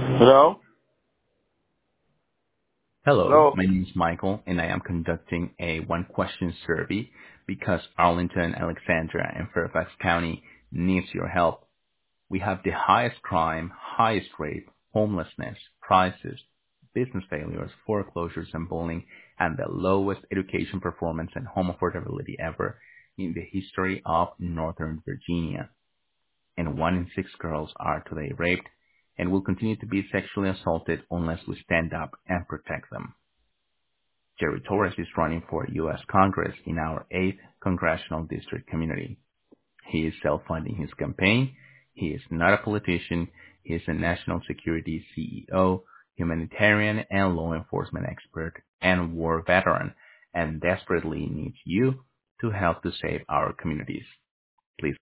Hello? Hello, Hello? my name is Michael, and I am conducting a one-question survey because Arlington, Alexandria, and Fairfax County needs your help. We have the highest crime, highest rape, homelessness, prices, business failures, foreclosures, and bullying, and the lowest education performance and home affordability ever in the history of Northern Virginia. And 1 in 6 girls are today raped and will continue to be sexually assaulted unless we stand up and protect them. Jerry Torres is running for U.S. Congress in our 8th Congressional District community. He is self-funding his campaign. He is not a politician. He is a national security CEO, humanitarian and law enforcement expert, and war veteran, and desperately needs you to help to save our communities.